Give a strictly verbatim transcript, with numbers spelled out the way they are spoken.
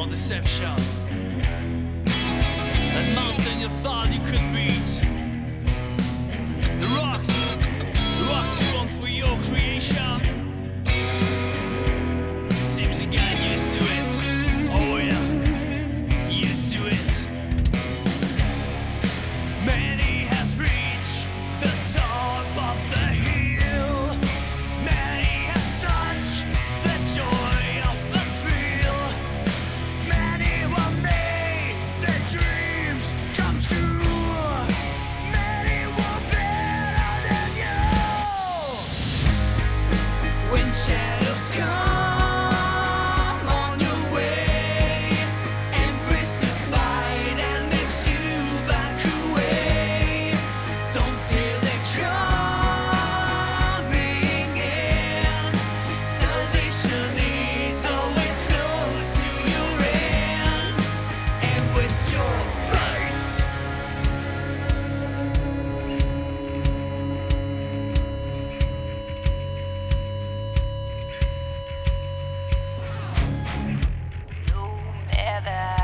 deception. That mountain you thought you could beat. The rocks, the rocks you want for your creation. It seems you got used to it. Oh yeah, used to it. Many have reached the top of the hill. Many have touched the joy of the thrill. Many will make their dreams come true. Many will better than you. When shadows come on your way, embrace the fight and makes you back away. Don't feel it coming in. Salvation is always close to your hands. Embrace your fate. No matter